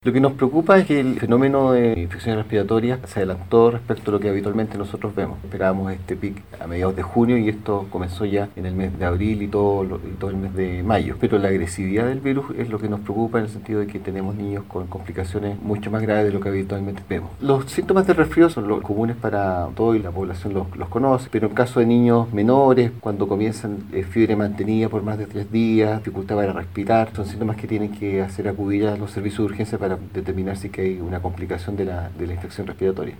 Lo que nos preocupa es que el fenómeno de infecciones respiratorias se adelantó respecto a lo que habitualmente nosotros vemos. Esperábamos este pic a mediados de junio y esto comenzó ya en el mes de abril y todo el mes de mayo. Pero la agresividad del virus es lo que nos preocupa en el sentido de que tenemos niños con complicaciones mucho más graves de lo que habitualmente vemos. Los síntomas de resfrío son los comunes para todo y la población los conoce, pero en caso de niños menores, cuando comienzan fiebre mantenida por más de 3 días, dificultad para respirar, son síntomas que tienen que hacer acudir a los servicios de urgencia para determinar si que hay una complicación de la infección respiratoria.